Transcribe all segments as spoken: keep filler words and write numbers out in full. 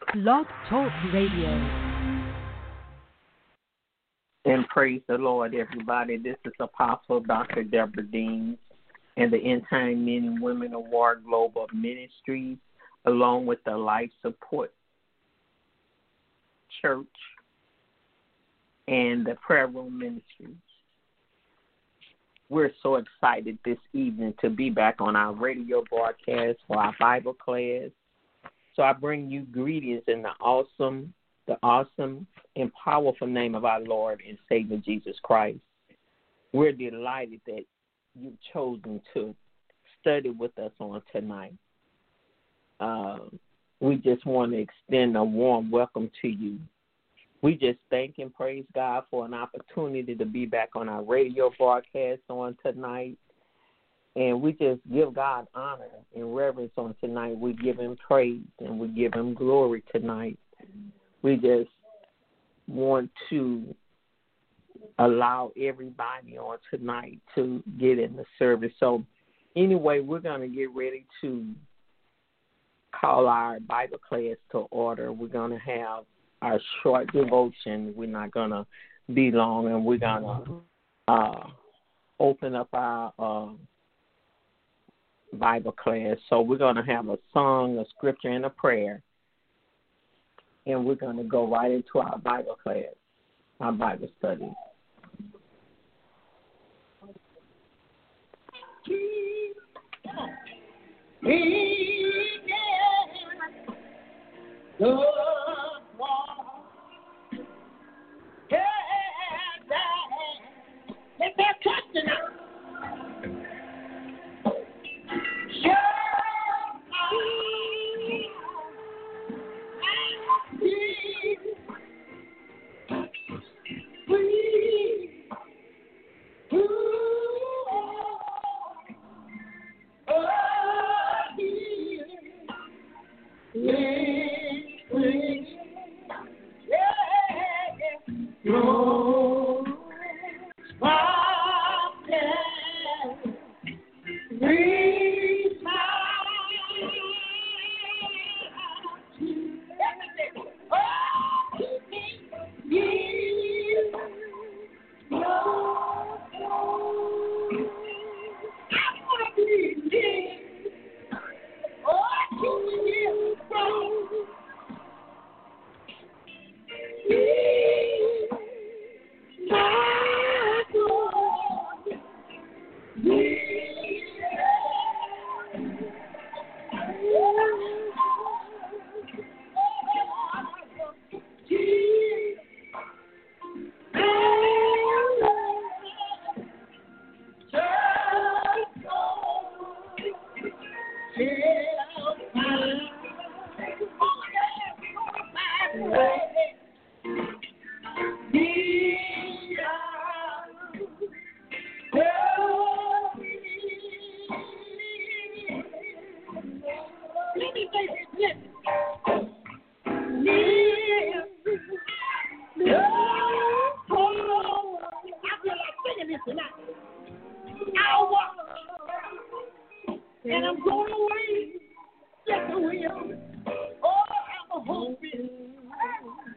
Blog Talk Radio. And praise the Lord, everybody. This is Apostle Doctor Deborah Dean and the End Time Men and Women of War Global Ministries, along with the Life Support Church and the Prayer Room Ministries. We're so excited this evening to be back on our radio broadcast for our Bible class. So I bring you greetings in the awesome, the awesome and powerful name of our Lord and Savior Jesus Christ. We're delighted that you've chosen to study with us on tonight. Uh, we just want to extend a warm welcome to you. We just thank and praise God for an opportunity to be back on our radio broadcast on tonight. And we just give God honor and reverence on tonight. We give him praise and we give him glory tonight. We just want to allow everybody on tonight to get in the service. So anyway, we're going to get ready to call our Bible class to order. We're going to have our short devotion. We're not going to be long, and we're going to uh, open up our uh, Bible class. So we're going to have a song, a scripture, and a prayer, and we're going to go right into our Bible class, our Bible study. Let that trust in us. And I'm going away, just the will. Oh, I'm a hoping.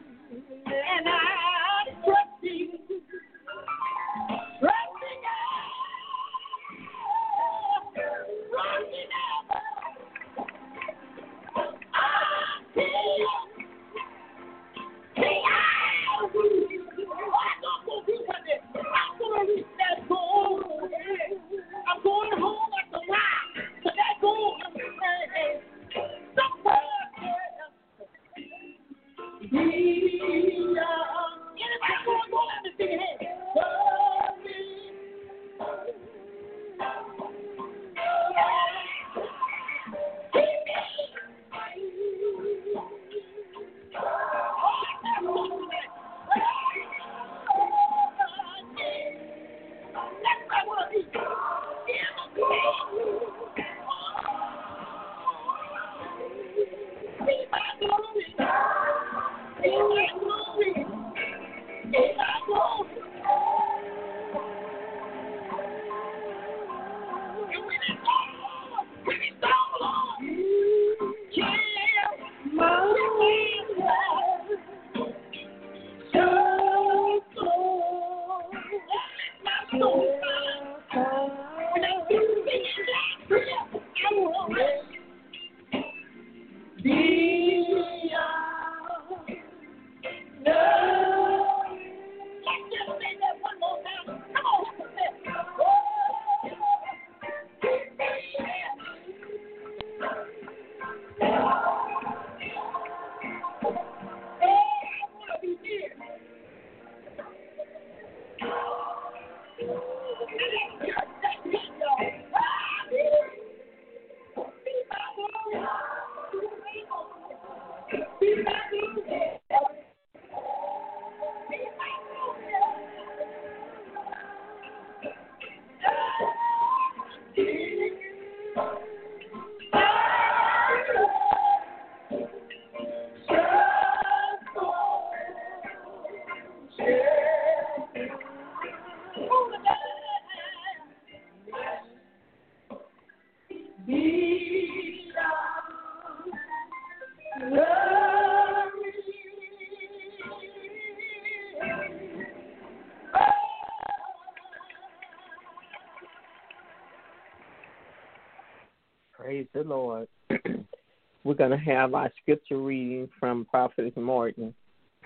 Praise the Lord. We're going to have our scripture reading from Prophet Morton.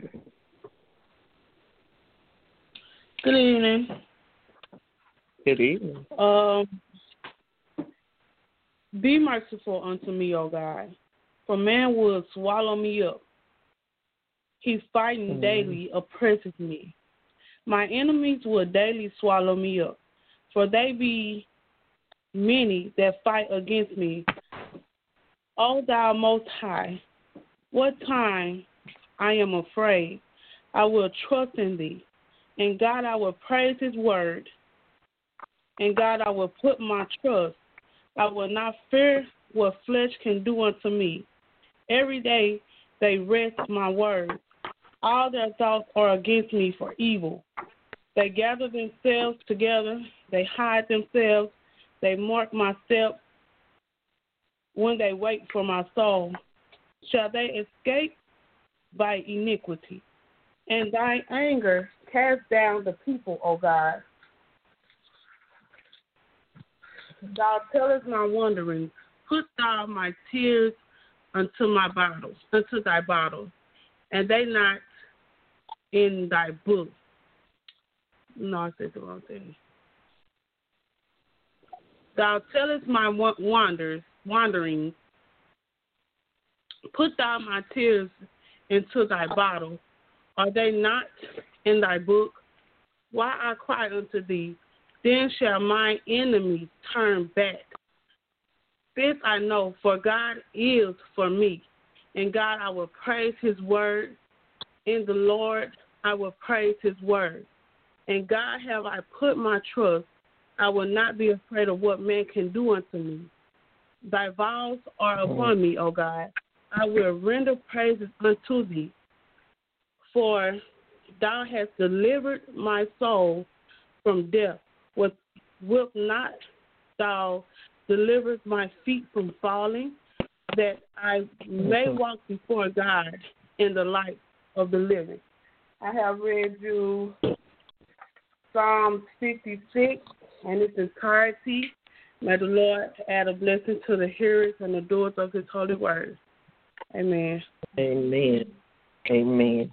Good evening. Good evening. Um, be merciful unto me, O God, for man will swallow me up. He fighting mm. daily oppresses me. My enemies will daily swallow me up, for they be many that fight against me. O thou most high, what time I am afraid, I will trust in thee. And God, I will praise his word. And God, I will put my trust. I will not fear what flesh can do unto me. Every day they wrest my words. All their thoughts are against me for evil. They gather themselves together. They hide themselves. They mark my steps when they wait for my soul. Shall they escape by iniquity? And thy anger cast down the people, O God. Thou tellest my wanderings. Put thou my tears unto my bottles, unto thy bottles, and they not in thy book. No, I said the wrong thing. Thou tellest my wanders, wanderings. Put thou my tears into thy bottle. Are they not in thy book? Why I cry unto thee, then shall my enemies turn back. This I know, for God is for me. In God I will praise his word. In the Lord I will praise his word. In God have I put my trust. I will not be afraid of what man can do unto me. Thy vows are upon me, O God. I will render praises unto thee. For thou hast delivered my soul from death. Wilt, wilt not thou deliver my feet from falling, that I may walk before God in the light of the living? I have read you Psalm fifty-six in its entirety. May the Lord add a blessing to the hearers and the doers of his holy word. Amen. Amen. Amen.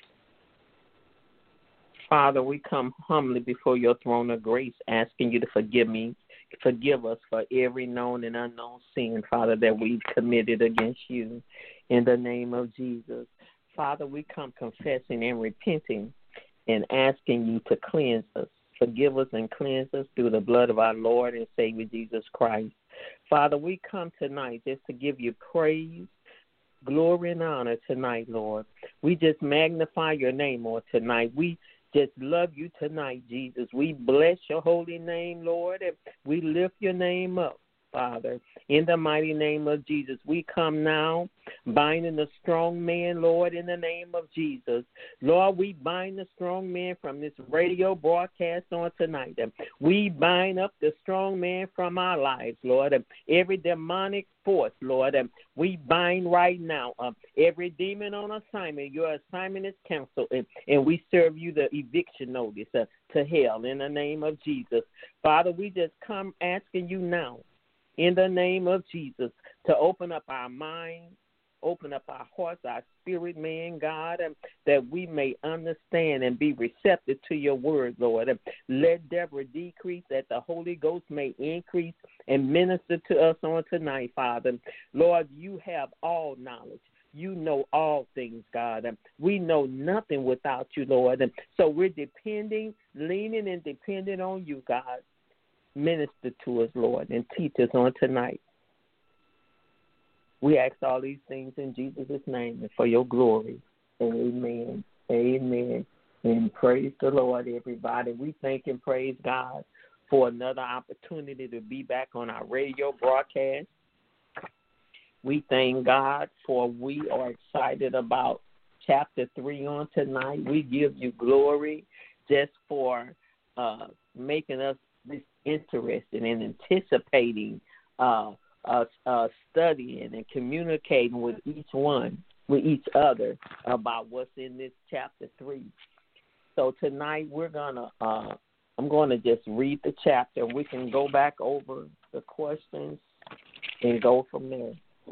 Father, we come humbly before your throne of grace, asking you to forgive me, forgive us for every known and unknown sin, Father, that we've committed against you. In the name of Jesus. Father, we come confessing and repenting and asking you to cleanse us. Forgive us and cleanse us through the blood of our Lord and Savior Jesus Christ. Father, we come tonight just to give you praise, glory, and honor tonight, Lord. We just magnify your name, Lord, tonight. We just love you tonight, Jesus. We bless your holy name, Lord, and we lift your name up, Father. In the mighty name of Jesus, we come now binding the strong man, Lord, in the name of Jesus. Lord, we bind the strong man from this radio broadcast on tonight. We bind up the strong man from our lives, Lord. Every demonic force, Lord, we bind right now. Every demon on assignment, your assignment is canceled, and we serve you the eviction notice to hell in the name of Jesus. Father, we just come asking you now, in the name of Jesus, to open up our minds, open up our hearts, our spirit, man, God, and that we may understand and be receptive to your word, Lord. And let Deborah decrease, that the Holy Ghost may increase and minister to us on tonight, Father. Lord, you have all knowledge. You know all things, God. And we know nothing without you, Lord. And so we're depending, leaning and depending on you, God. Minister to us, Lord, and teach us on tonight. We ask all these things in Jesus' name and for your glory. Amen. Amen. And praise the Lord, everybody. We thank and praise God for another opportunity to be back on our radio broadcast. We thank God for we are excited about chapter three on tonight. We give you glory just for uh, making us this interested and anticipating uh, us uh, studying and communicating with each one, with each other about what's in this chapter three. So tonight we're gonna, uh, I'm going to just read the chapter. We can go back over the questions and go from there.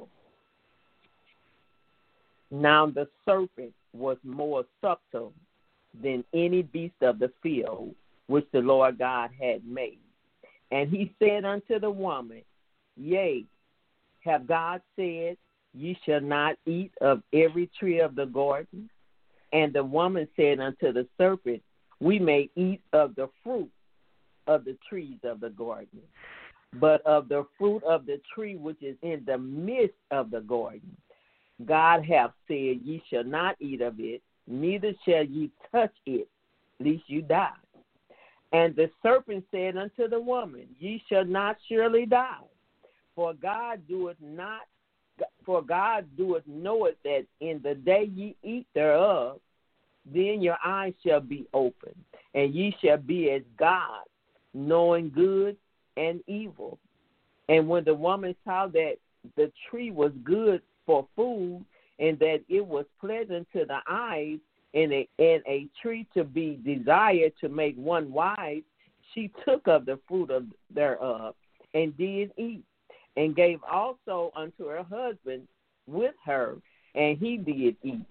Now the serpent was more subtle than any beast of the field which the Lord God had made. And he said unto the woman, Yea, have God said, Ye shall not eat of every tree of the garden? And the woman said unto the serpent, We may eat of the fruit of the trees of the garden, but of the fruit of the tree which is in the midst of the garden, God hath said, Ye shall not eat of it, neither shall ye touch it, lest you die. And the serpent said unto the woman, Ye shall not surely die, for God doeth not, for God doeth know it that in the day ye eat thereof, then your eyes shall be opened, and ye shall be as God, knowing good and evil. And when the woman saw that the tree was good for food, and that it was pleasant to the eyes, and a, and a tree to be desired to make one wise, she took of the fruit of thereof, and did eat, and gave also unto her husband with her, and he did eat.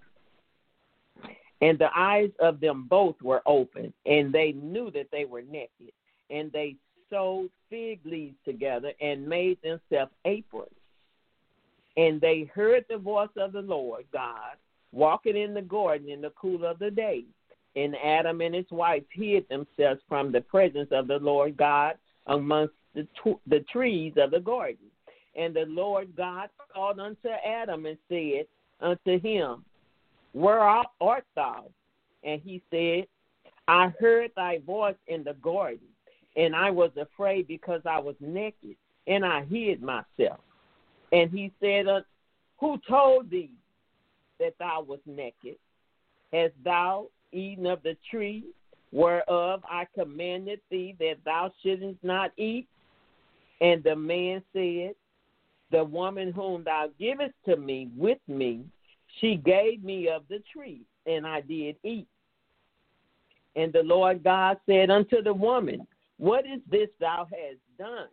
And the eyes of them both were open, and they knew that they were naked, and they sewed fig leaves together, and made themselves aprons. And they heard the voice of the Lord God walking in the garden in the cool of the day. And Adam and his wife hid themselves from the presence of the Lord God amongst the, t- the trees of the garden. And the Lord God called unto Adam and said unto him, Where art thou? And he said, I heard thy voice in the garden, and I was afraid because I was naked, and I hid myself. And he said, uh, Who told thee that thou wast naked? Hast thou eaten of the tree whereof I commanded thee that thou shouldest not eat? And the man said, The woman whom thou givest to me with me, she gave me of the tree, and I did eat. And the Lord God said unto the woman, What is this thou hast done?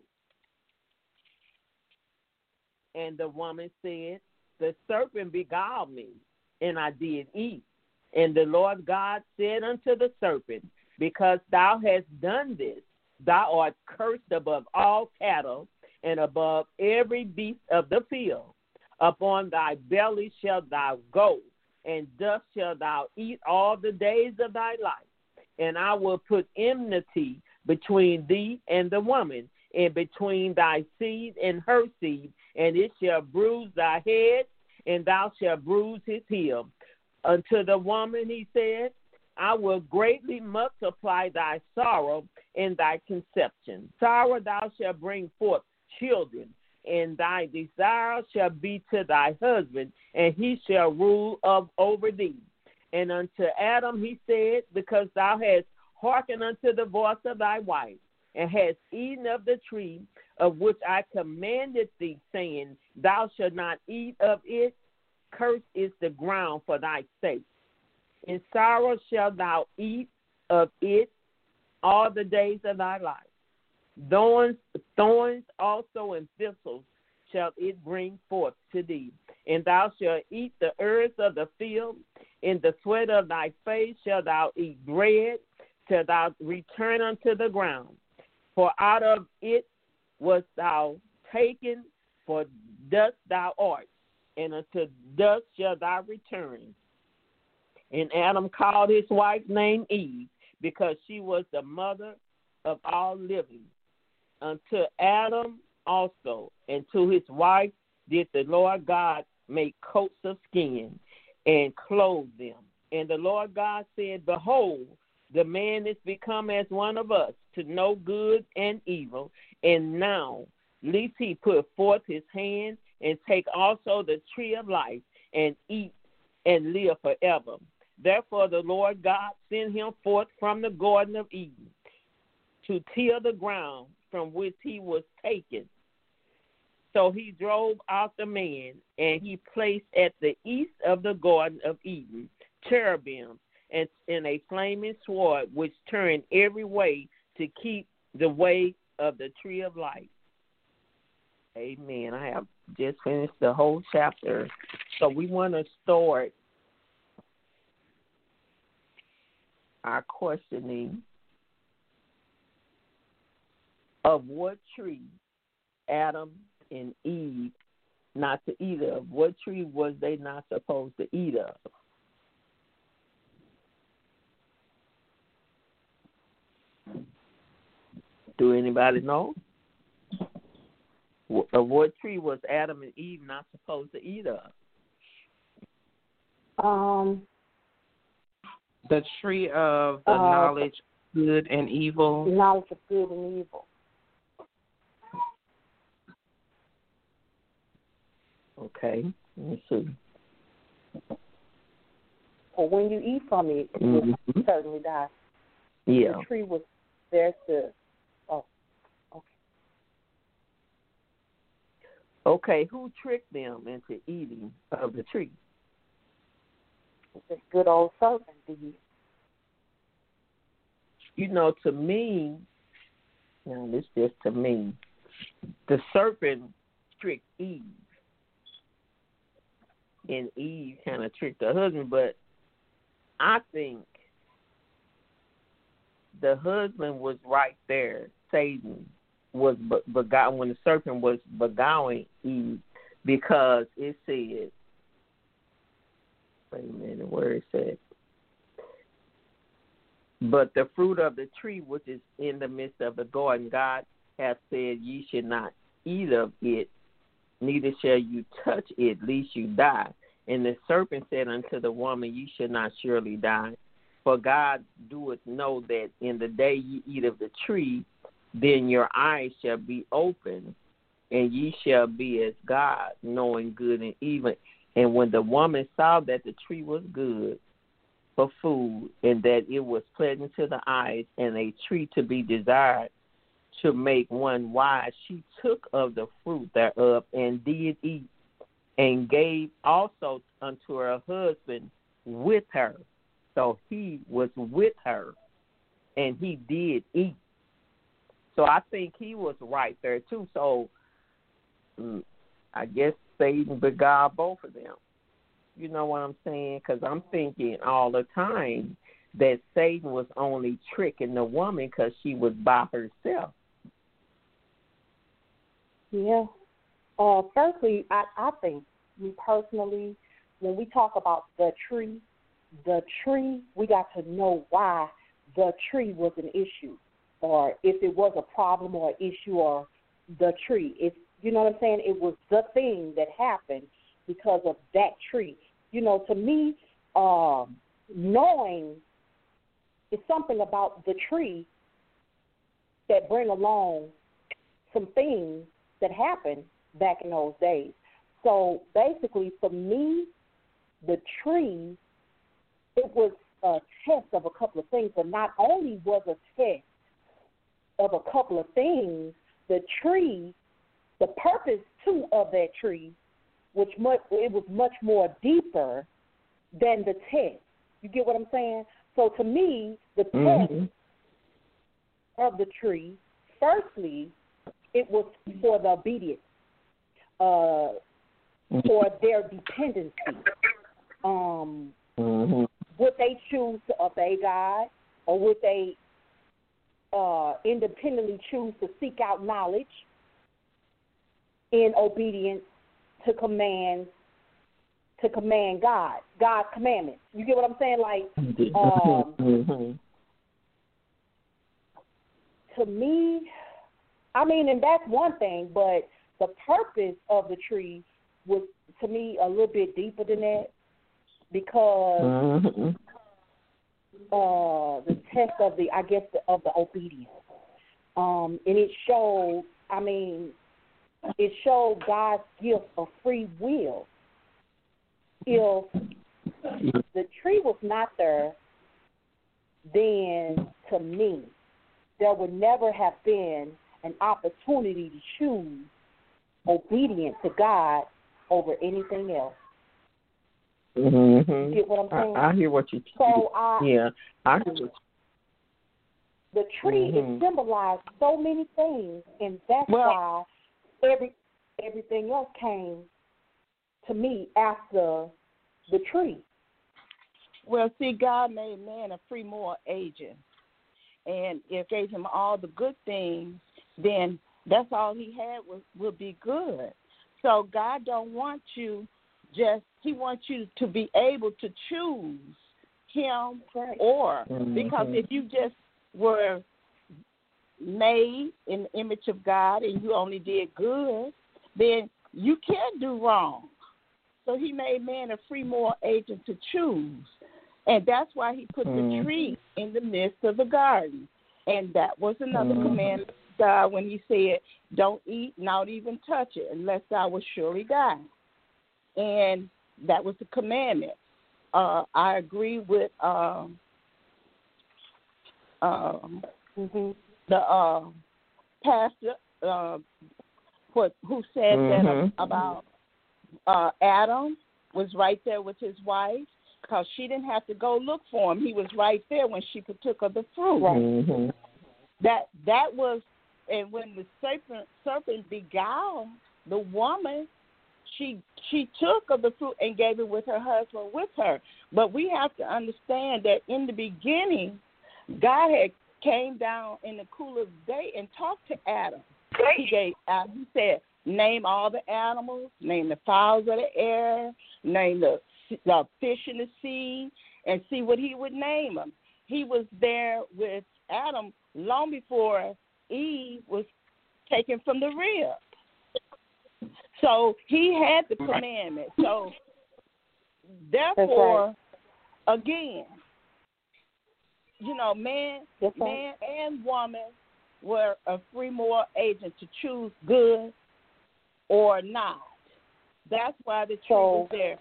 And the woman said, The serpent beguiled me, and I did eat. And the Lord God said unto the serpent, Because thou hast done this, thou art cursed above all cattle, and above every beast of the field. Upon thy belly shalt thou go, and dust shalt thou eat all the days of thy life. And I will put enmity between thee and the woman, and between thy seed and her seed, and it shall bruise thy head, and thou shalt bruise his heel. Unto the woman he said, I will greatly multiply thy sorrow and thy conception. Sorrow thou shalt bring forth children, and thy desire shall be to thy husband, and he shall rule of over thee. And unto Adam he said, Because thou hast hearkened unto the voice of thy wife, and hast eaten of the tree of which I commanded thee, saying, Thou shalt not eat of it, cursed is the ground for thy sake. In sorrow shalt thou eat of it all the days of thy life. Thorns, thorns also and thistles shall it bring forth to thee. And thou shalt eat the herbs of the field. In the sweat of thy face shalt thou eat bread, till thou return unto the ground. For out of it wast thou taken, for dust thou art, and unto dust shalt thou return. And Adam called his wife's name Eve, because she was the mother of all living. Unto Adam also, and to his wife did the Lord God make coats of skin and clothe them. And the Lord God said, behold, the man is become as one of us, to know good and evil. And now, lest he put forth his hand and take also the tree of life and eat and live forever. Therefore the Lord God sent him forth from the Garden of Eden to till the ground from which he was taken. So he drove out the man, and he placed at the east of the Garden of Eden cherubim and in a flaming sword which turned every way to keep the way of the tree of life. Amen. I have just finished the whole chapter. So we want to start our questioning of what tree Adam and Eve not to eat of. What tree was they not supposed to eat of? Do anybody know? Of what tree was Adam and Eve not supposed to eat of? Um, the tree of the uh, knowledge of good and evil. Knowledge of good and evil. Okay, let me see. Or when you eat from it, you mm-hmm. will certainly die. Yeah. The tree was there to. Oh, okay. Okay, who tricked them into eating of the tree? This good old serpent did. You know, to me, now this just to me, the serpent tricked Eve. And Eve kind of tricked her husband, but I think the husband was right there. Satan was beguiling when the serpent was beguiling Eve, because it said, wait a minute, where it said, but the fruit of the tree which is in the midst of the garden, God hath said, ye should not eat of it, neither shall you touch it, lest you die. And the serpent said unto the woman, ye shall not surely die. For God doeth know that in the day ye eat of the tree, then your eyes shall be opened, and ye shall be as God, knowing good and evil. And when the woman saw that the tree was good for food, and that it was pleasant to the eyes, and a tree to be desired to make one wise, she took of the fruit thereof and did eat, and gave also unto her husband with her. So he was with her, and he did eat. So I think he was right there too. So mm, I guess Satan beguiled both of them. You know what I'm saying? Because I'm thinking all the time that Satan was only tricking the woman because she was by herself. Yeah. Uh, firstly, I, I think, me personally, when we talk about the tree, the tree, we got to know why the tree was an issue, or if it was a problem or an issue, or the tree. If you know what I'm saying, it was the thing that happened because of that tree. You know, to me, um, knowing is something about the tree that bring along some things that happened back in those days. So basically, for me, the tree, it was a test of a couple of things, but not only was a test of a couple of things, the tree, the purpose, too, of that tree, which much, it was much more deeper than the test. You get what I'm saying? So to me, the mm-hmm. test of the tree, firstly, it was for the obedience, uh, for their dependency. Um, mm-hmm. Would they choose to obey God, or would they uh, independently choose to seek out knowledge in obedience to command to command God, God's commandments? You get what I'm saying? Like, um, mm-hmm. to me, I mean, and that's one thing, but the purpose of the tree was, to me, a little bit deeper than that because Mm-hmm. uh, the test of the, I guess, the, of the obedience. Um, and it showed, I mean, it showed God's gift of free will. If the tree was not there, then to me, there would never have been an opportunity to choose obedience to God over anything else. Mm-hmm. You get what I'm saying? I, I hear what you. So I, yeah, I hear what. The tree Mm-hmm. it symbolized so many things, and that's Well, why every everything else came to me after the tree. well, see, God made man a free moral agent, and if gave him all the good things, then that's all he had was would be good. So God don't want you just; He wants you to be able to choose Him Right. or Mm-hmm. because if you just were made in the image of God and you only did good, then you can't do wrong. So He made man a free moral agent to choose. And that's why He put Mm-hmm. the tree in the midst of the garden. And that was another Mm-hmm. commandment of God when He said, don't eat, not even touch it, unless thou will surely die. And that was the commandment. Uh, I agree with um, um, Mm-hmm. the uh, pastor uh, what, who said Mm-hmm. that about uh, Adam was right there with his wife because she didn't have to go look for him. He was right there when she partook of the fruit. Mm-hmm. That that was, and when the serpent serpent beguiled the woman, she she took of the fruit and gave it with her husband with her. But we have to understand that in the beginning, God had came down in the cool of the day and talked to Adam. He gave uh, he said, name all the animals, name the fowls of the air, name the, the fish in the sea, and see what he would name them. He was there with Adam long before Eve was taken from the rib. So he had the commandment. So therefore, again, you know, man, That's right. man and woman were a free moral agent to choose good or not. That's why the tree So, was there.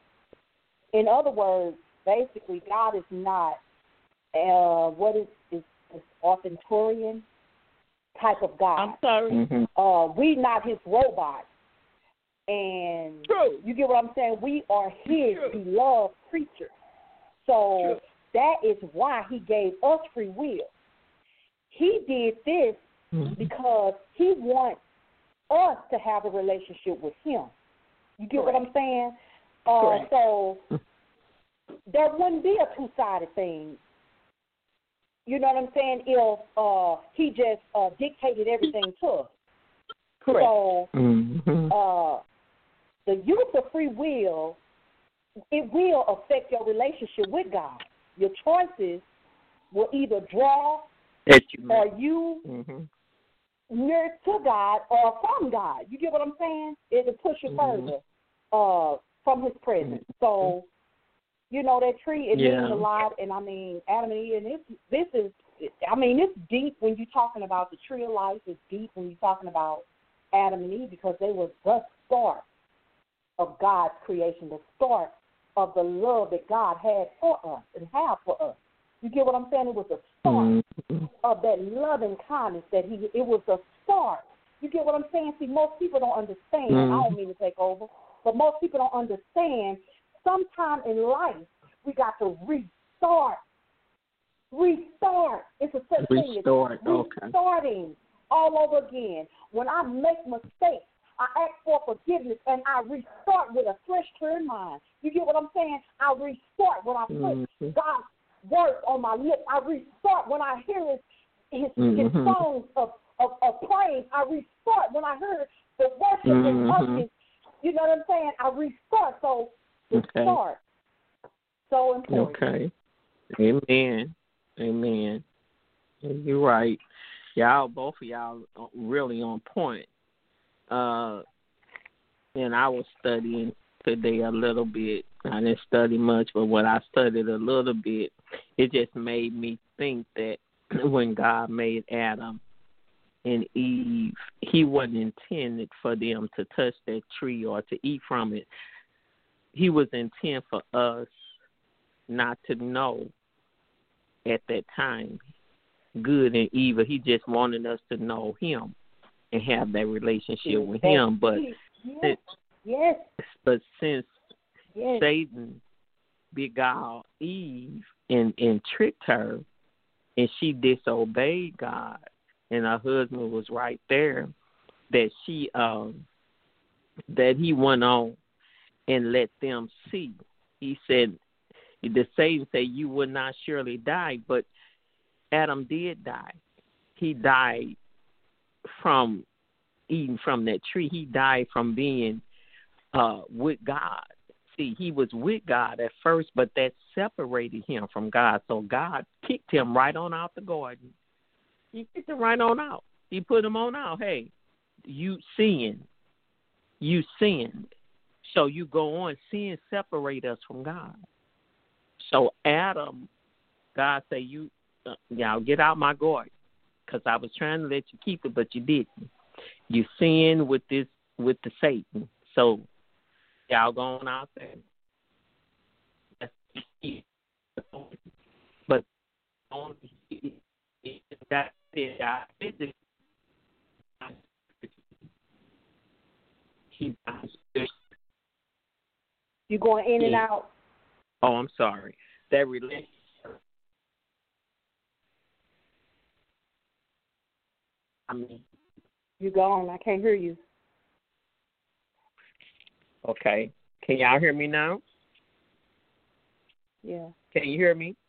In other words, basically, God is not uh, what is is, is authoritarian type of God. I'm sorry. Mm-hmm. Uh, we not His robots, and True. you get what I'm saying. We are His True. beloved creatures. So True. that is why He gave us free will. He did this Mm-hmm. because He wants us to have a relationship with Him. You get what I'm saying? Uh, Correct. so there wouldn't be a two-sided thing. You know what I'm saying? If uh, He just uh, dictated everything to us. Correct. So Mm-hmm. uh, the use of free will, it will affect your relationship with God. Your choices will either draw That you or you mm-hmm. near to God or from God. You get what I'm saying? It'll push you Mhm. further uh, from His presence. So, you know, that tree, it Yeah. means a lot. And, I mean, Adam and Eve, and this, this is, I mean, it's deep when you're talking about the tree of life. It's deep when you're talking about Adam and Eve because they were the start of God's creation, the start of the love that God had for us and have for us. You get what I'm saying? It was a start Mm-hmm. of that loving kindness that he, it was a start. You get what I'm saying? See, most people don't understand. Mm-hmm. I don't mean to take over, but most people don't understand. Sometime in life, we got to restart. Restart. It's a such thing as Restart, okay. restarting all over again. When I make mistakes, I ask for forgiveness, and I restart with a fresh, clear mind. You get what I'm saying? I restart when I put Mm-hmm. God's words on my lips. I restart when I hear His His, Mm-hmm. his songs of, of, of praise. I restart when I hear the worship and Mm-hmm. us. You know what I'm saying? I restart. So restart. So important. Okay. Amen. Amen. You're right. Y'all, both of y'all, are really on point. Uh, and I was studying today a little bit. I didn't study much, but what I studied a little bit, it just made me think that when God made Adam and Eve, he wasn't intended for them to touch that tree or to eat from it. He was intended for us not to know at that time good and evil. He just wanted us to know him and have that relationship with him. But yes, since, yes. but since yes. Satan beguiled Eve and, and tricked her, and she disobeyed God, and her husband was right there, that she um that he went on and let them see. He said, the Satan said, you will not surely die, but Adam did die. He died from eating from that tree. He died from being uh, with God. See, he was with God at first, but that separated him from God. So God kicked him right on out the garden. He kicked him right on out. He put him on out. Hey, you sinned. You sinned. So you go on. Sin separate us from God. So Adam, God said, you, uh, y'all get out my garden, because I was trying to let you keep it, but you didn't. You sinned with this, with the Satan. So y'all going out there. But only that is our physics. You going in and out? Oh, I'm sorry. That relationship. I mean, you gone. I can't hear you. Okay. Can y'all hear me now? Yeah. Can you hear me?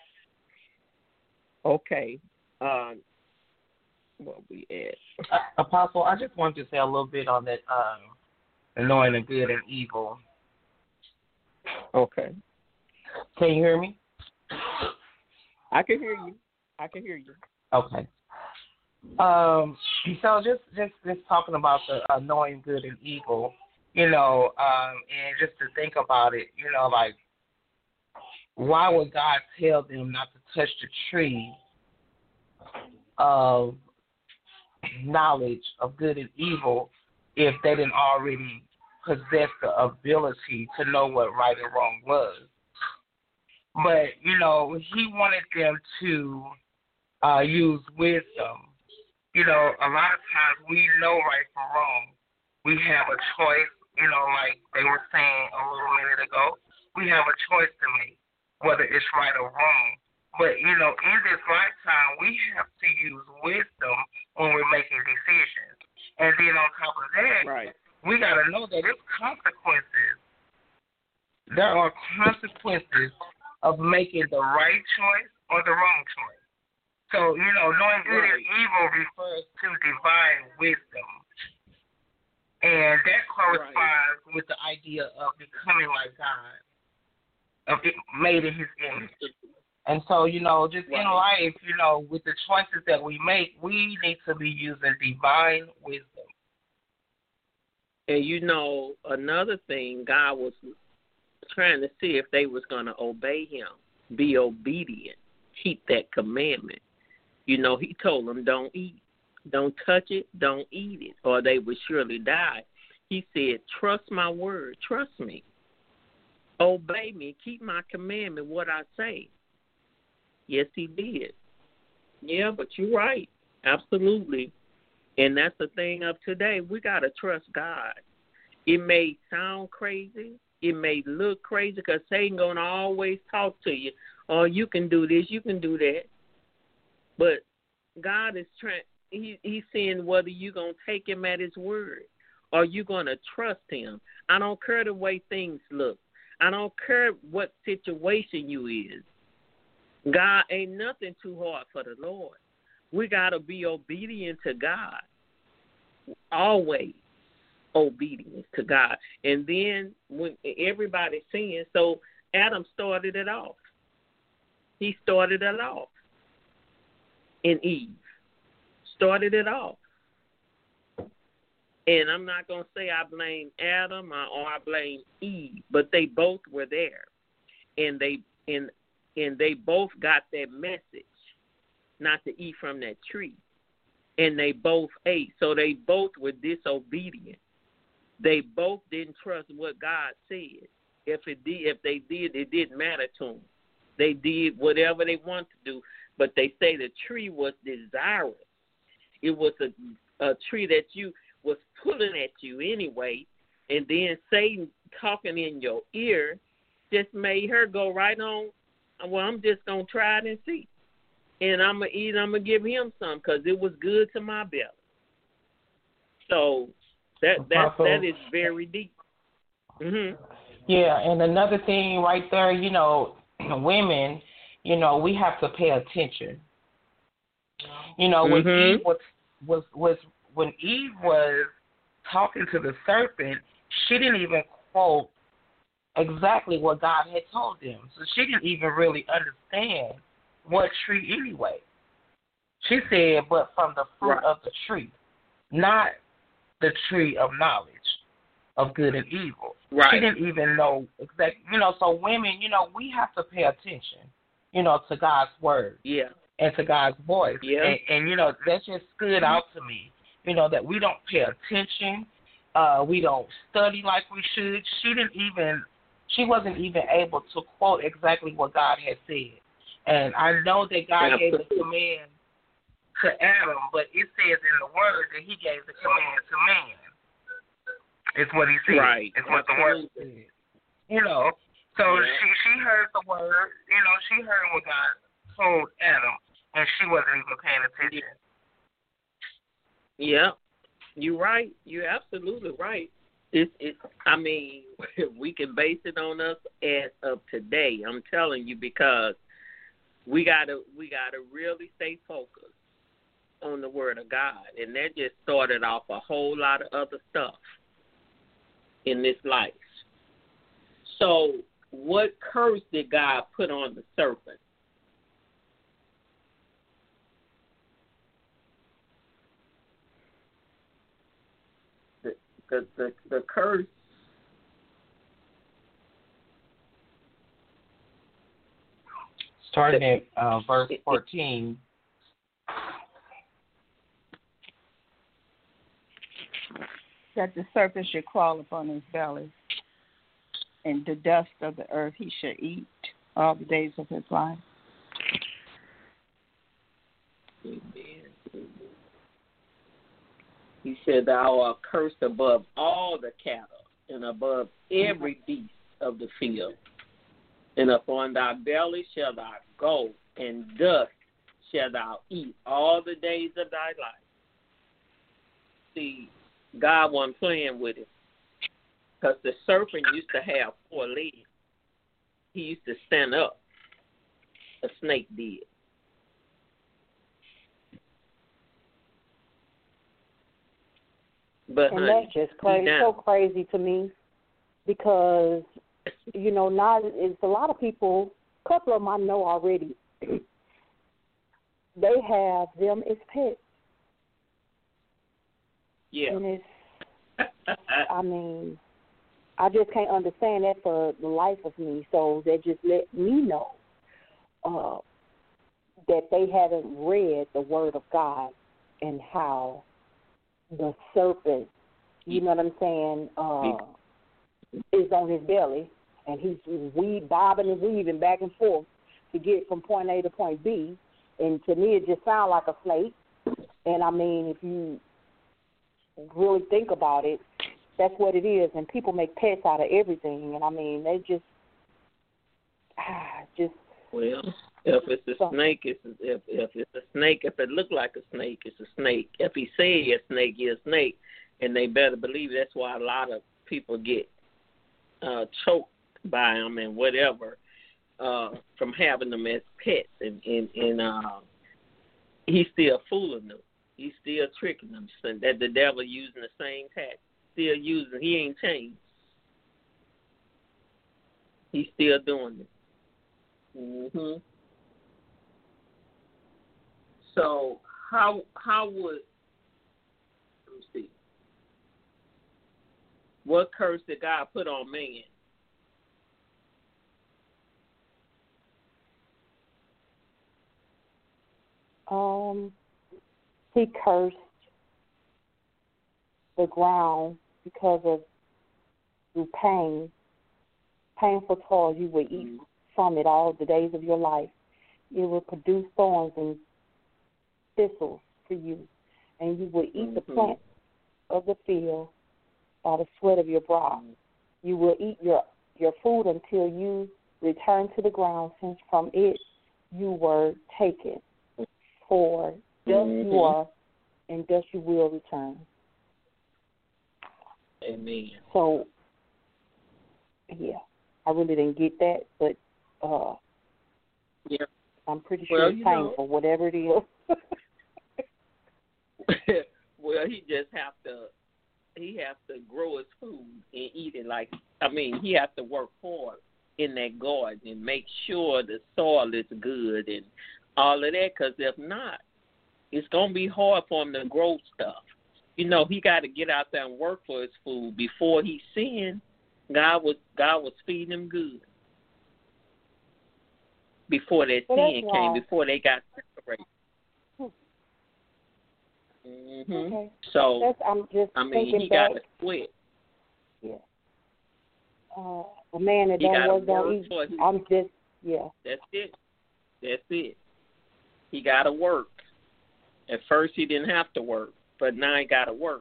Okay. Uh, what we at? Uh, Apostle, I just wanted to say a little bit on that um, knowing the good and evil. Okay. Can you hear me? I can hear you. I can hear you. Okay. Um. So just just just talking about the uh, knowing good and evil, you know, um, and just to think about it, you know, like, why would God tell them not to touch the tree of knowledge of good and evil if they didn't already possess the ability to know what right and wrong was? But, you know, he wanted them to uh, use wisdom. You know, a lot of times we know right from wrong. We have a choice, you know, like they were saying a little minute ago. We have a choice to make, whether it's right or wrong. But, you know, in this lifetime, we have to use wisdom when we're making decisions. And then on top of that, right, we got to know that there's consequences. There are consequences of making the right choice or the wrong choice. So, you know, knowing good right. and evil refers to divine wisdom. And that corresponds right. with the idea of becoming like God, of it made in his image. And so, you know, just right. in life, you know, with the choices that we make, we need to be using divine wisdom. And, you know, another thing, God was trying to see if they was going to obey him, be obedient, keep that commandment. You know, he told them, don't eat, don't touch it, don't eat it, or they would surely die. He said, trust my word, trust me, obey me, keep my commandment, what I say. Yes, he did. Yeah, but you're right, absolutely. And that's the thing of today. We got to trust God. It may sound crazy. It may look crazy because Satan going to always talk to you. Oh, you can do this, you can do that. But God is trying, he, he's saying whether you're going to take him at his word or you're going to trust him. I don't care the way things look. I don't care what situation you is. God ain't nothing too hard for the Lord. We got to be obedient to God. Always obedience to God. And then when everybody's seeing, so Adam started it off. He started it off. And Eve started it off. And I'm not going to say I blame Adam or, or I blame Eve, but they both were there. And they and and they both got that message not to eat from that tree. And they both ate. So they both were disobedient. They both didn't trust what God said. If it did, if they did, it didn't matter to them. They did whatever they wanted to do. But they say the tree was desirous. It was a, a tree that you was pulling at you anyway. And then Satan talking in your ear just made her go right on, well, I'm just going to try it and see. And I'm going to eat, I'm going to give him some because it was good to my belly. So that that, that is very deep. Mm-hmm. Yeah, and another thing right there, you know, women, you know, we have to pay attention. You know, when mm-hmm. Eve was, was was when Eve was talking to the serpent, she didn't even quote exactly what God had told them. So she didn't even really understand what tree anyway. She said, but from the fruit right. of the tree, not the tree of knowledge of good and evil. Right. She didn't even know exactly. You know, so women, you know, we have to pay attention, you know, to God's word. Yeah. And to God's voice. Yeah. And, and, you know, that just stood out to me, you know, that we don't pay attention. Uh, we don't study like we should. She didn't even, she wasn't even able to quote exactly what God had said. And I know that God yeah. gave the command to Adam, but it says in the word that he gave the command to man. It's what he said. Right. It's what Absolutely. the word said. You know, so yeah. she she heard the word. You know, she heard what God told Adam, and she wasn't even paying attention. Yeah, you're right. You're absolutely right. It's it. I mean, we can base it on us as of today. I'm telling you, because we gotta we gotta really stay focused on the Word of God, and that just started off a whole lot of other stuff in this life. So, what curse did God put on the serpent? The the the, the curse. Starting at uh, verse fourteen. That the serpent should crawl upon his belly, and the dust of the earth he shall eat all the days of his life. Amen. He said, thou art cursed above all the cattle, and above every beast of the field. And upon thy belly shall thou go, and dust shall thou eat all the days of thy life. See, God wasn't playing with it, because the serpent used to have four legs. He used to stand up. A snake did. But and honey, that's just crazy, so crazy to me, because you know, now it's a lot of people. A couple of them I know already. They have them as pets. Yeah. And it's, I mean, I just can't understand that for the life of me. So they just let me know uh, that they haven't read the Word of God and how the serpent, you know what I'm saying, uh, is on his belly, and he's weave, bobbing and weaving back and forth to get from point A to point B. And to me, it just sounds like a snake. And, I mean, if you really think about it, that's what it is. And people make pets out of everything. And, I mean, they just, ah, just. Well, if it's a so, snake, it's a, if if it's a snake, if it look like a snake, it's a snake. If he say a snake, it's a snake. And they better believe that's why a lot of people get uh, choked by them and whatever uh, from having them as pets. And, and, and uh, he's still fooling them. He's still tricking them. So that the devil using the same tactic. Still using. He ain't changed. He's still doing it. Mhm. So how how would let me see What curse did God put on man? Um, he cursed the ground because of through pain, painful toil. You will eat from it all the days of your life. It will produce thorns and thistles for you, and you will eat mm-hmm. the plant of the field by the sweat of your brow. You will eat your, your food until you return to the ground, since from it you were taken. For dust mm-hmm. you are, and dust you will return. Amen. So, yeah, I really didn't get that, but uh, yeah, I'm pretty sure well, it's painful, know. Whatever it is. Well, he just have to, he have to grow his food and eat it. Like, I mean, he have to work hard in that garden and make sure the soil is good and all of that, because if not, it's going to be hard for him to grow stuff. You know, he got to get out there and work for his food. Before he sinned, God was God was feeding him good. Before that well, sin came, before they got separated. Mm-hmm. Okay. So, that's, I'm just I mean, he back. got to quit. Yeah. Uh, a man that he don't work, don't eat. His, I'm just, yeah. That's it. That's it. He got to work. At first, he didn't have to work, but now he got to work.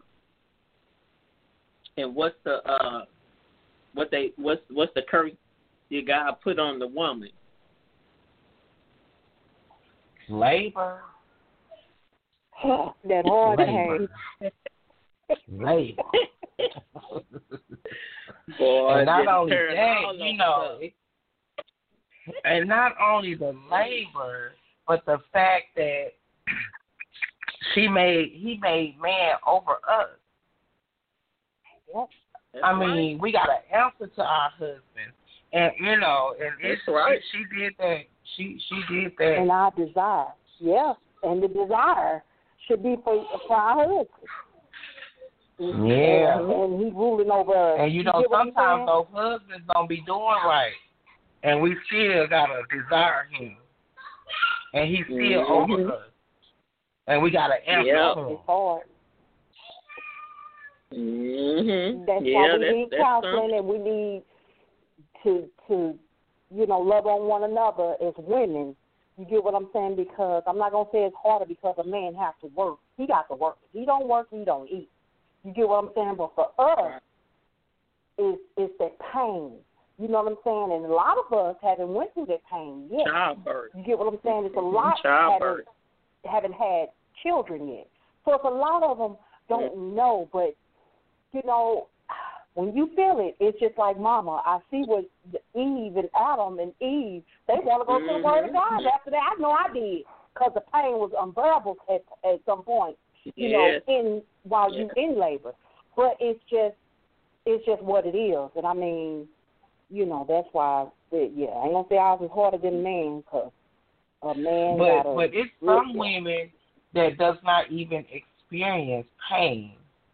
And what's the uh, what they what's what's the curse that God put on the woman? Labor. That hard Labor. Labor. Boy, and not only that, you know, and not only the labor, but the fact that she made he made man over us. Yep. I mean, we got to answer to our husband, and you know, and it's right. She, she did that. She she did that. And our desire, yeah, and the desire should be for for our husband. Yeah. And, and he ruling over us. And you know, you sometimes those husbands don't be doing right, and we still gotta desire him, and he's still mm-hmm. over us, and we gotta answer yep. him. It's hard. Mm-hmm. That's yeah, why we that's, need that's counseling, something. and we need to to you know love on one another as women. You get what I'm saying? Because I'm not gonna say it's harder because a man has to work. He got to work. If he don't work, he don't eat. You get what I'm saying? But for us, it's, it's that pain. You know what I'm saying? And a lot of us haven't went through that pain yet. Childbirth. You get what I'm saying? It's a lot Childbirth. haven't, haven't had children yet. So it's a lot of them don't mm-hmm. know. But, you know, when you feel it, it's just like, Mama, I see what Eve and Adam and Eve, they want to go mm-hmm. to the Word of God. After that, I know I did because the pain was unbearable at, at some point. You yes. know, in while yes. you're in labor, but it's just it's just what it is, and I mean, you know, that's why. It, yeah, I ain't gonna say ours is harder than man, cause a man. But gotta but it's some women that does not even experience pain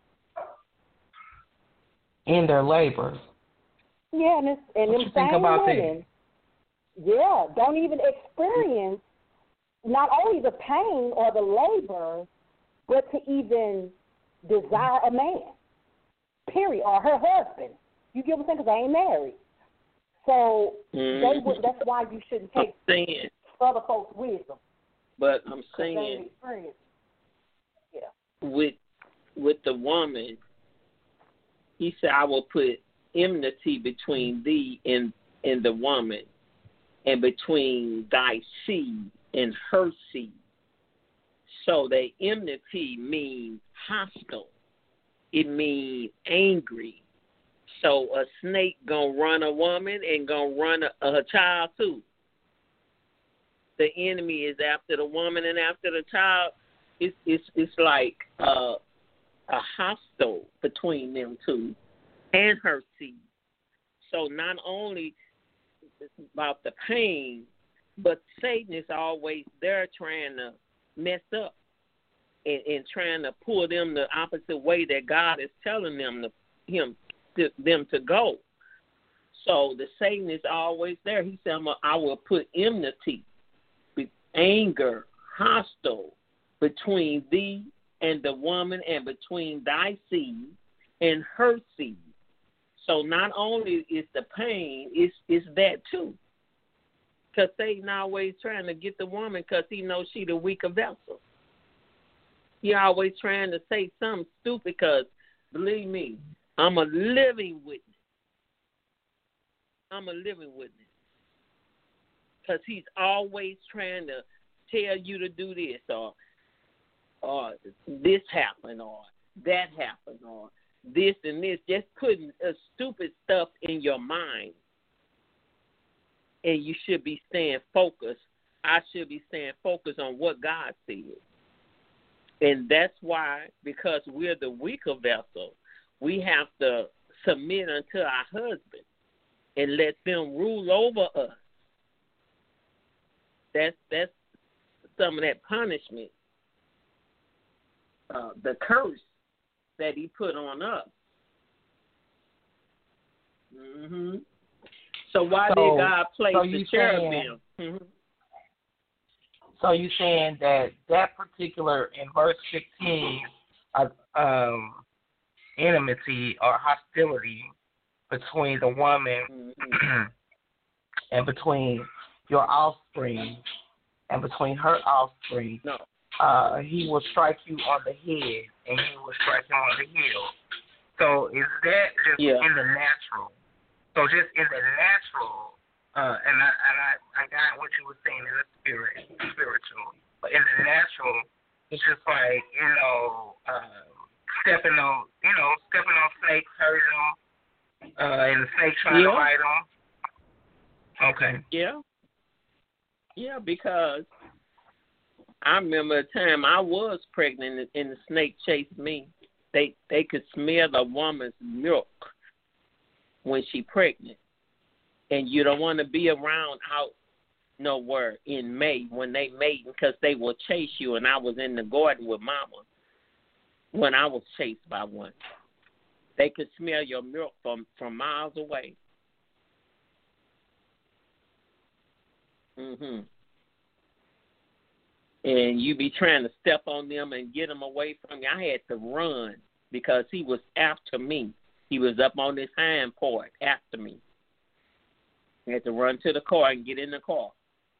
in their labor. Yeah, and it's and what them you think same about women, that? Yeah, don't even experience not only the pain or the labor, but to even desire a man, period, or her husband. You get what I'm saying? Because I ain't married. So mm-hmm. they would, that's why you shouldn't take saying, other folks' wisdom. But I'm saying, yeah. with with the woman, he said, I will put enmity between thee and, and the woman, and between thy seed and her seed. So the enmity means hostile. It means angry. So a snake gonna run a woman and gonna run a, a child too. The enemy is after the woman and after the child. It's it's it's like uh, a hostile between them two and her seed. So not only about the pain, but Satan is always there trying to mess up and, and trying to pull them the opposite way that God is telling them to him to them to go. So the Satan is always there. He said, I will put enmity, anger, hostile between thee and the woman, and between thy seed and her seed. So not only is the pain, it's, it's that too. Because Satan always trying to get the woman because he knows she the weaker vessel. He always trying to say something stupid because, believe me, I'm a living witness. I'm a living witness. Because he's always trying to tell you to do this, or or this happened, or that happened, or this and this. Just putting uh, stupid stuff in your mind. And you should be staying focused. I should be staying focused on what God said. And that's why, because we're the weaker vessel, we have to submit unto our husband and let them rule over us. That's that's some of that punishment, uh, the curse that he put on us. Mm-hmm. So why so, did God place so the cherubim? Mm-hmm. So you're saying that that particular, in verse fifteen, uh, um, enmity or hostility between the woman mm-hmm. and between your offspring and between her offspring, no. uh, he will strike you on the head and he will strike you on the heel. So is that just yeah. in the natural? So just in the natural, uh, and I and I, I got what you were saying in the spirit, spiritual, but in the natural, it's just like, you know, uh, stepping on, you know, stepping on snakes, hurting them, uh, and the snake trying yeah. to bite them. Okay. Yeah. Yeah, because I remember a time I was pregnant and the snake chased me. They they could smell the woman's milk when she pregnant. And you don't want to be around out nowhere in May when they mate because they will chase you. And I was in the garden with Mama when I was chased by one. They could smell your milk from, from miles away. Mhm. And you be trying to step on them and get them away from you. I had to run because he was after me. He was up on his hind part after me. I had to run to the car and get in the car.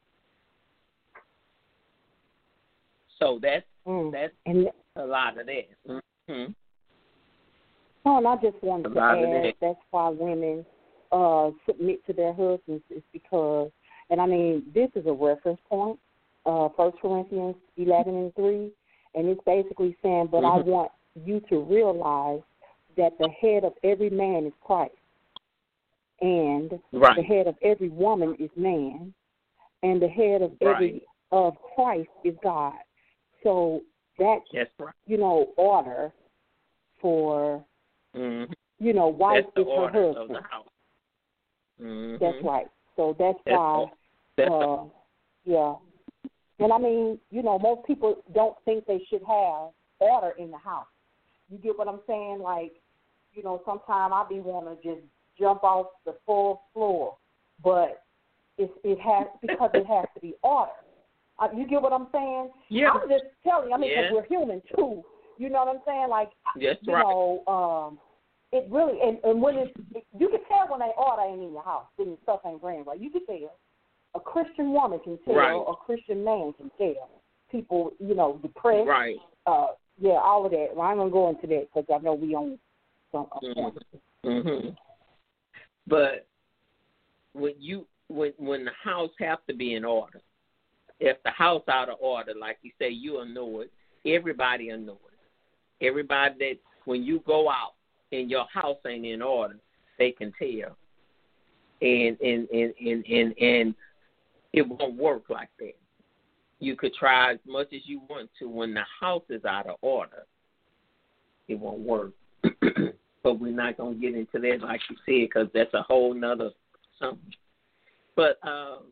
So that's mm. that's and, a lot of that. Mm-hmm. Oh, and I just wanted a to lot add of that. that's why women uh, submit to their husbands is because, and I mean, this is a reference point, uh, First Corinthians eleven and three, and it's basically saying, but mm-hmm. I want you to realize that the head of every man is Christ, and right. the head of every woman is man, and the head of right. every of Christ is God. So that's, that's right. you know, order for, mm-hmm. you know, wife that's is the her order husband. of the house. Mm-hmm. That's right. So that's, that's why, that's uh, yeah. And I mean, you know, most people don't think they should have order in the house. You get what I'm saying? Like, you know, sometimes I be wanting to just jump off the full floor, but it it has because it has to be order. Uh, you get what I'm saying? Yeah. I'm just telling you. I mean, because yeah. we're human too. You know what I'm saying? Like, that's you right. know, um, it really and, and when it's it, you can tell when they order ain't in your house, then stuff ain't grand right. You can tell. A Christian woman can tell. Right. A Christian man can tell. People, you know, depressed. Right. Uh, yeah, all of that. Well, I'm gonna go into that because I know we on some mm-hmm. point. Mm-hmm. But when you when when the house have to be in order, if the house out of order, like you say, you'll know it. Everybody will know it. Everybody that when you go out and your house ain't in order, they can tell. And and and and and, and it won't work like that. You could try as much as you want to. When the house is out of order, it won't work. But we're not going to get into that, like you said, because that's a whole nother something. But um,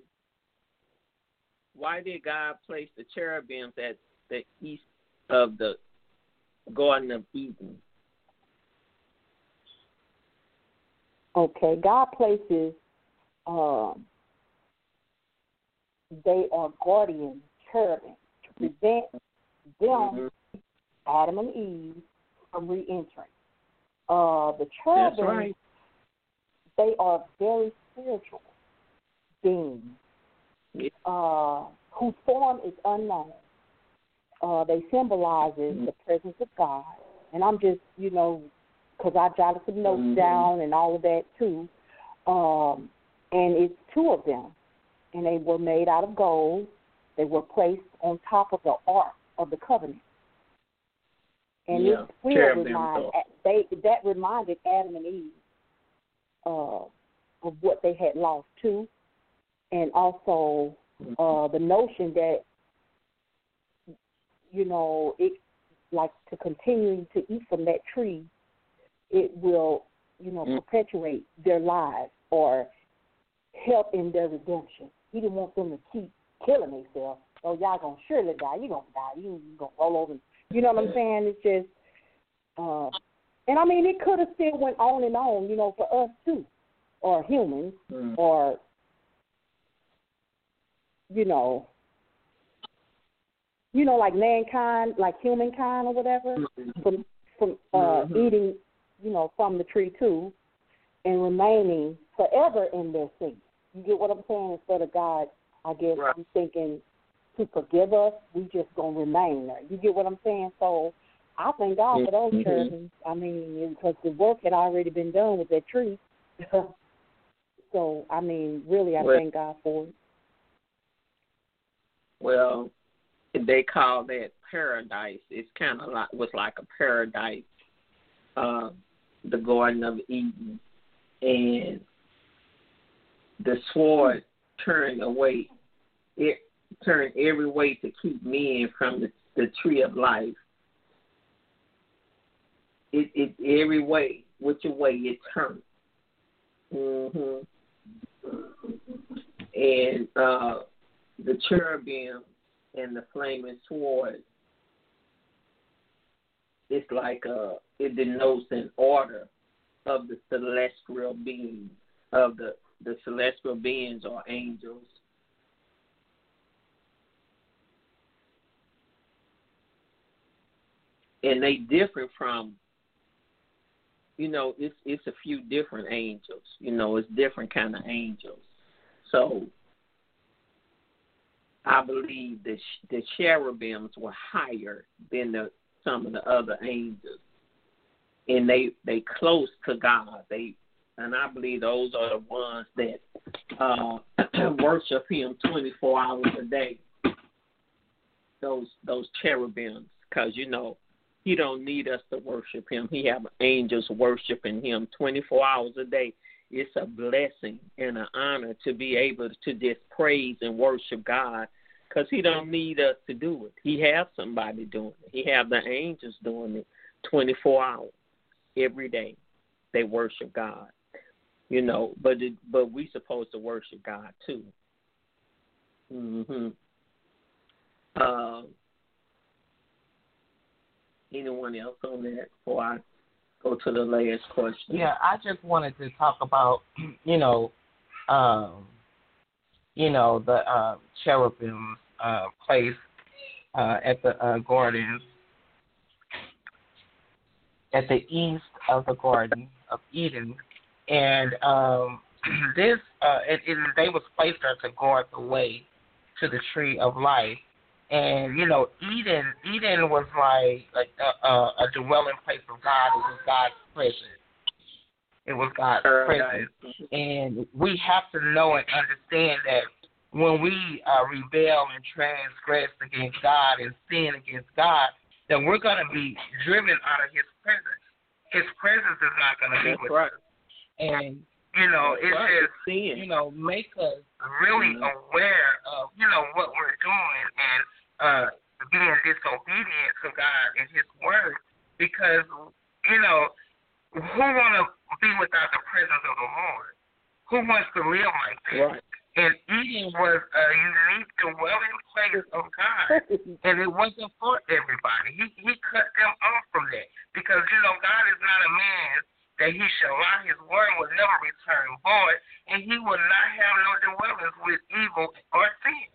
why did God place the cherubims at the east of the Garden of Eden? Okay, God places, um, they are guardian cherubim to prevent them, Mm-hmm. Adam and Eve, from re-entering. Uh, the cherubim, That's right. they are very spiritual beings Yeah. uh, whose form is unknown. Uh, they symbolizes the presence of God. And I'm just, you know, because I jotted some notes Mhm. down and all of that too. Um, and it's two of them. And they were made out of gold. They were placed on top of the Ark of the Covenant. And Yeah, it will cherubim remind, thought. they, that reminded Adam and Eve uh, of what they had lost too. And also uh, the notion that, you know, it like to continue to eat from that tree, it will, you know, Mm. perpetuate their lives or help in their redemption. He didn't want them to keep killing themselves. Oh, y'all gonna surely die. You gonna die. You you gonna roll over. You know what I'm saying? It's just, uh, and I mean, it could have still went on and on. You know, for us too, or humans, Mm. or you know, you know, like mankind, like humankind or whatever, Mhm. from from uh, Mhm. eating, you know, from the tree too, and remaining forever in their sin. You get what I'm saying? Instead of God, I guess Right. I'm thinking to forgive us, we just gonna remain there. You get what I'm saying? So I thank God for those Mhm. cherubims. I mean, because the work had already been done with that tree. So I mean, really, I Well- thank God for it. Well, they call that paradise. It's kind of like was like a paradise, uh, the Garden of Eden, and the sword turned away. It turned every way to keep men from the, the tree of life. It it every way, which way it turned. Mhm. And uh, the cherubim and the flaming sword, it's like uh, it denotes an order of the celestial beings, of the, the celestial beings or angels. And they differ from, you know, it's it's a few different angels. You know, it's different kind of angels. So I believe the the cherubims were higher than the, some of the other angels, and they they close to God. They and I believe those are the ones that uh, worship Him twenty-four hours a day. Those those cherubims, because you know He don't need us to worship Him. He have angels worshiping Him twenty-four hours a day. It's a blessing and an honor to be able to just praise and worship God, because He don't need us to do it. He have somebody doing it. He have the angels doing it twenty-four hours every day. They worship God, you know. But it, but we supposed to worship God too. Mhm. Uh, anyone else on that before I go to the last question? Yeah, I just wanted to talk about, you know, um, you know, the uh, cherubim uh, place uh, at the uh, gardens, at the east of the Garden of Eden, and um, this uh, it, it, they was placed there to guard the way to the tree of life. And, you know, Eden Eden was like a, a, a dwelling place of God. It was God's presence. It was God's Paradise. presence. And we have to know and understand that when we uh, rebel and transgress against God and sin against God, that we're going to be driven out of His presence. His presence is not going to be That's with right. us. And, you know, That's it right. just, Sin. you know, make us really Mhm. aware of, you know, what we're doing and uh, being disobedient to God and His word, because, you know, who want to be without the presence of the Lord? Who wants to live like that? Right. And Eden was a unique dwelling place of God, and it wasn't for everybody. He he cut them off from that because, you know, God is not a man that he shall lie, his word will never return void, and he will not have no dwellings with evil or sin.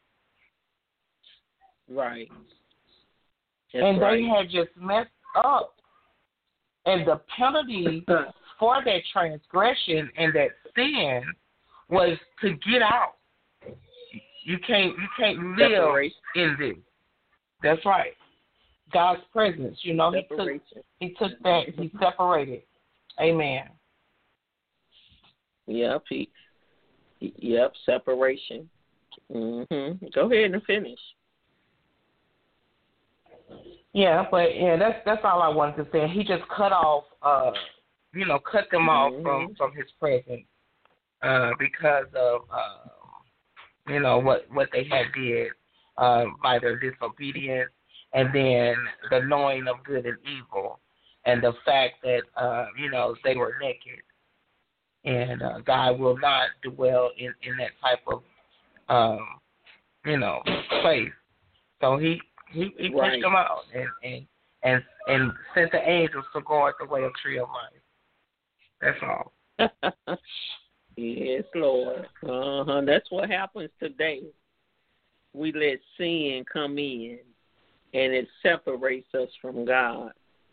Right. That's and right. they had just messed up. And the penalty for that transgression and that sin was to get out. You can't you can't live Separation. in this. That's right. God's presence, you know, he took he took that, he separated. Amen. Yep, he, he yep, separation. Mhm. Go ahead and finish. Yeah, but yeah, that's that's all I wanted to say. He just cut off, uh, you know, cut them off mm-hmm. from, from his presence uh, because of, uh, you know, what what they had did uh, by their disobedience, and then the knowing of good and evil, and the fact that uh, you know they were naked, and uh, God will not dwell in, in that type of, um, you know, place. So he. He, he right. pushed them out and, and and and sent the angels to guard the way of tree of life. That's all. Yes, Lord. Uh huh. That's what happens today. We let sin come in, and it separates us from God.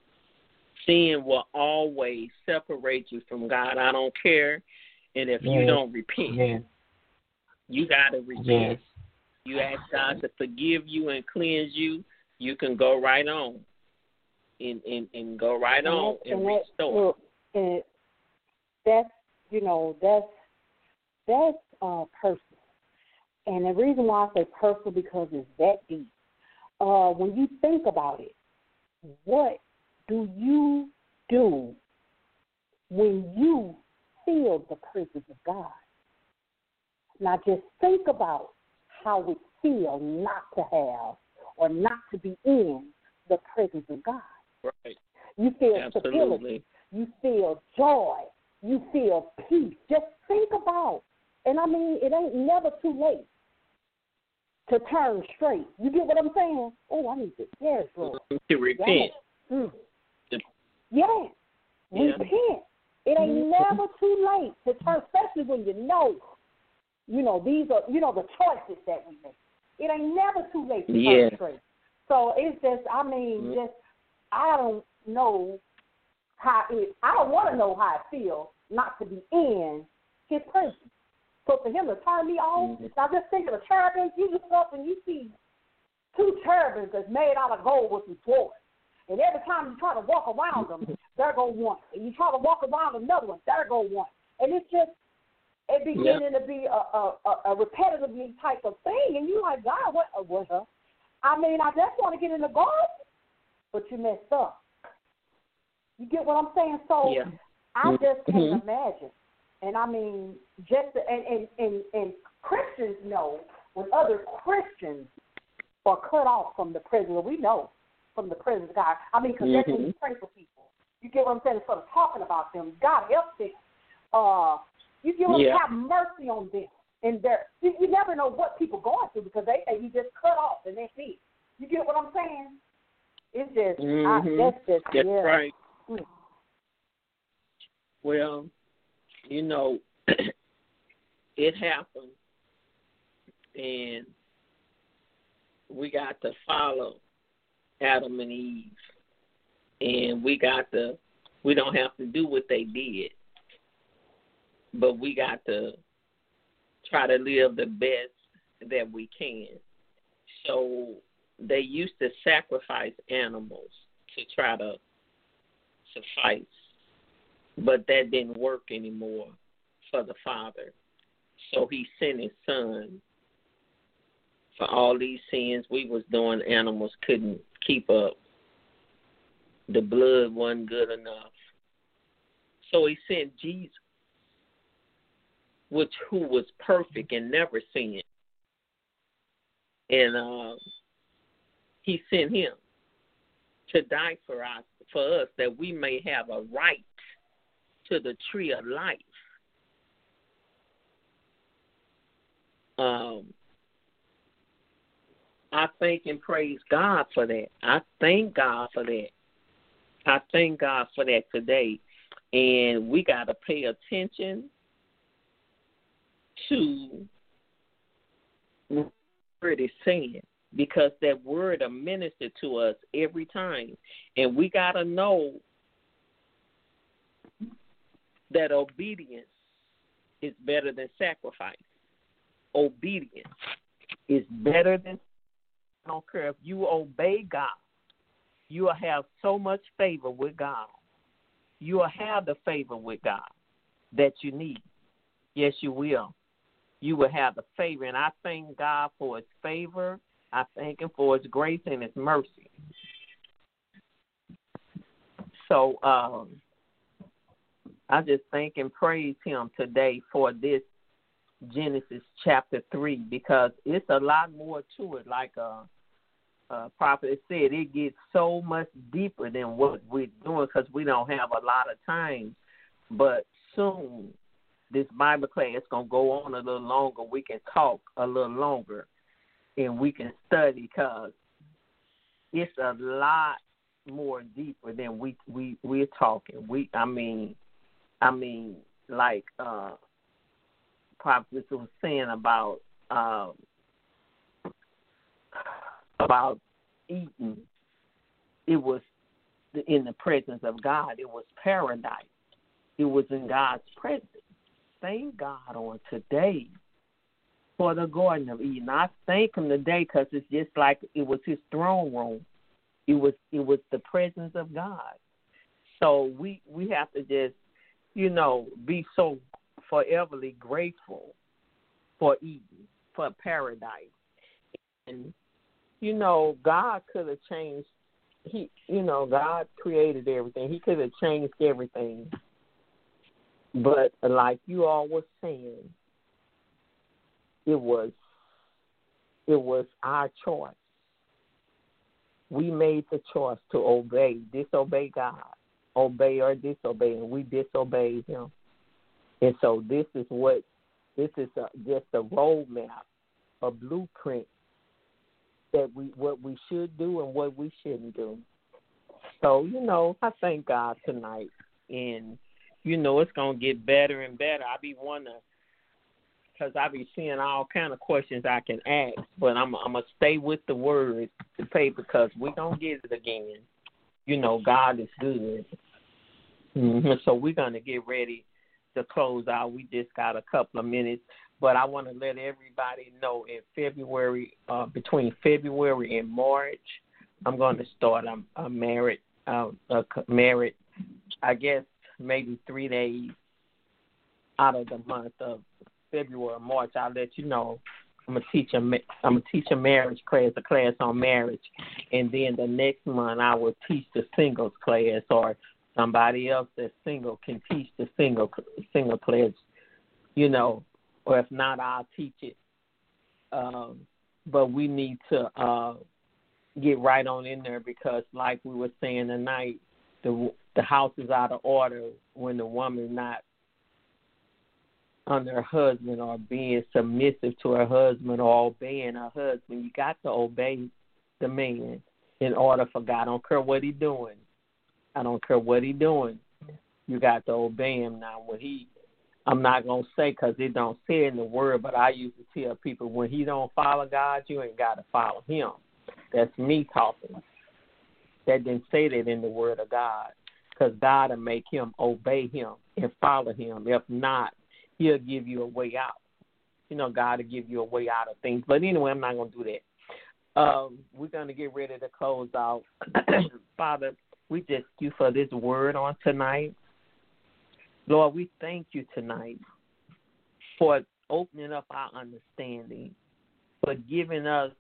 Sin will always separate you from God. I don't care, and if yes. you don't repent, yes. you gotta repent. Yes. You ask God to forgive you and cleanse you, you can go right on and, and, and go right and on and and that, restore. Look, and that's, you know, that's, that's uh, personal. And the reason why I say personal because it's that deep. Uh, when you think about it, what do you do when you feel the presence of God? Now just think about how it feels not to have or not to be in the presence of God. Right. You feel Absolutely. stability. You feel joy. You feel peace. Just think about, and I mean, it ain't never too late to turn straight. You get what I'm saying? Oh, I need to, yes, Lord. To repent. Mm. To, yes, yeah. repent. It ain't Mm-hmm. never too late to turn, especially when you know. You know, these are, you know, the choices that we make. It ain't never too late to yeah. turn straight. So it's just, I mean, mm-hmm. just, I don't know how it, I don't want to know how it feels not to be in his presence. So for him to turn me off, mm-hmm. now just think of the cherubims, you look up and you see two cherubims that's made out of gold with some swords. And every time you try to walk around them, there go one. And you try to walk around another one, there go one. And it's just, it beginning yeah. to be a, a, a repetitively type of thing, and you like, God, what? What? Huh? I mean, I just want to get in the garden, but you messed up. You get what I'm saying? So yeah. I just can't mm-hmm. imagine. And I mean, just and, and and and Christians know when other Christians are cut off from the presence. We know from the presence of God. I mean, because mm-hmm. that's when you pray for people. You get what I'm saying? Instead of talking about them, God help them. Uh, You give them, yeah. have mercy on them. And they're, you, you never know what people going through because they say you just cut off and that's it. You get what I'm saying? It's just, mm-hmm. I, that's just, that's yeah. right. Mm. Well, you know, it happened, and we got to follow Adam and Eve, and we got to, we don't have to do what they did. But we got to try to live the best that we can. So they used to sacrifice animals to try to suffice, but that didn't work anymore for the Father. So he sent his Son. For all these sins we was doing, animals couldn't keep up. The blood wasn't good enough. So he sent Jesus, which who was perfect and never sinned. And uh, he sent him to die for us, for us, that we may have a right to the tree of life. Um, I thank and praise God for that. I thank God for that. I thank God for that today. And we got to pay attention to what the word is saying, because that word will minister to us every time. And we got to know that obedience is better than sacrifice. Obedience is better than, I don't care if you obey God, you will have so much favor with God. You will have the favor with God that you need. Yes, you will. You will have the favor. And I thank God for his favor. I thank him for his grace and his mercy. So um, I just thank and praise him today for this Genesis chapter three, because it's a lot more to it. Like uh, uh, Prophet said, it gets so much deeper than what we're doing because we don't have a lot of time. But soon, this Bible class is going to go on a little longer. We can talk a little longer and we can study, because it's a lot more deeper than we, we, we're talking. We, I mean, I mean, like uh, Prophet was saying about um, about eating, it was in the presence of God. It was paradise. It was in God's presence. Thank God on today for the Garden of Eden. I thank him today because it's just like it was his throne room. It was it was the presence of God. So we we have to just, you know, be so foreverly grateful for Eden, for paradise. And you know, God could have changed. He, you know, God created everything. He could have changed everything. But like you all were saying, it was it was our choice. We made the choice to obey, disobey God, obey or disobey, and we disobeyed him. And so this is what this is a, just a roadmap, a blueprint that we what we should do and what we shouldn't do. So, you know, I thank God tonight. And, you know, it's going to get better and better. I be wondering, because I be seeing all kind of questions I can ask, but I'm, I'm going to stay with the word to pay, because we're going to get it again. You know, God is good. Mm-hmm. So we're going to get ready to close out. We just got a couple of minutes. But I want to let everybody know in February, uh, between February and March, I'm going to start a, a married, uh, a married, I guess maybe three days out of the month of February or March. I'll let you know. I'm gonna teach a I'm gonna teach a marriage class, a class on marriage, and then the next month I will teach the singles class, or somebody else that's single can teach the single single class, you know. Or if not, I'll teach it. Um, but we need to uh, get right on in there, because, like we were saying tonight, the the house is out of order when the woman's not under her husband or being submissive to her husband or obeying her husband. You got to obey the man in order for God. I don't care what he's doing. I don't care what he's doing. You got to obey him. Now, when he I'm not going to say, because it don't say in the word, but I used to tell people, when he don't follow God, you ain't got to follow him. That's me talking. That didn't say that in the word of God, because God will make him obey him and follow him. If not, he'll give you a way out. You know, God will give you a way out of things. But anyway, I'm not going to do that. Um, we're going to get ready to close out. Father, we just thank you for this word on tonight. Lord, we thank you tonight for opening up our understanding, for giving us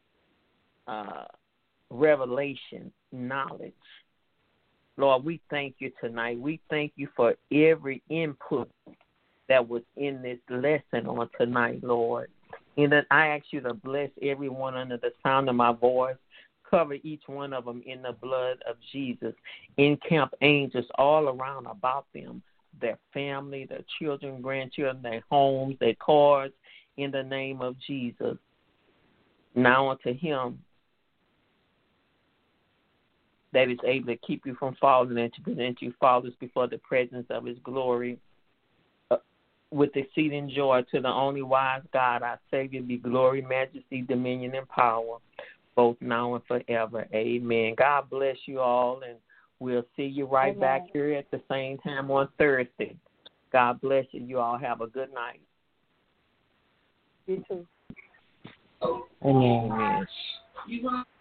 uh, revelation, knowledge. Lord, we thank you tonight. We thank you for every input that was in this lesson on tonight, Lord. And that I ask you to bless everyone under the sound of my voice. Cover each one of them in the blood of Jesus. Encamp angels all around about them, their family, their children, grandchildren, their homes, their cars, in the name of Jesus. Now unto him that is able to keep you from falling and to present you faultless before the presence of his glory. Uh, with exceeding joy to the only wise God, our Savior, be glory, majesty, dominion, and power, both now and forever. Amen. God bless you all, and we'll see you right Amen. back here at the same time on Thursday. God bless you. You all have a good night. You too. Amen. Amen.